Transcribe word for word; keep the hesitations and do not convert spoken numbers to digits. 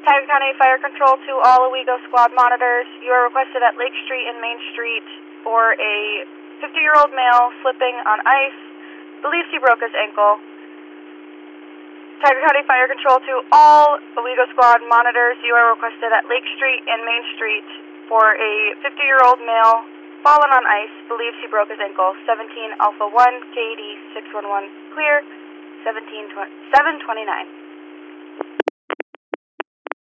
Tioga County Fire Control to all Owego Squad monitors. You are requested at Lake Street and Main Street for a fifty-year-old male slipping on ice. Believes he broke his ankle. Tioga County Fire Control to all Owego Squad monitors. You are requested at Lake Street and Main Street for a fifty-year-old male fallen on ice. Believes he broke his ankle. seventeen Alpha one, K D six one one, clear, seventeen seven twenty-nine.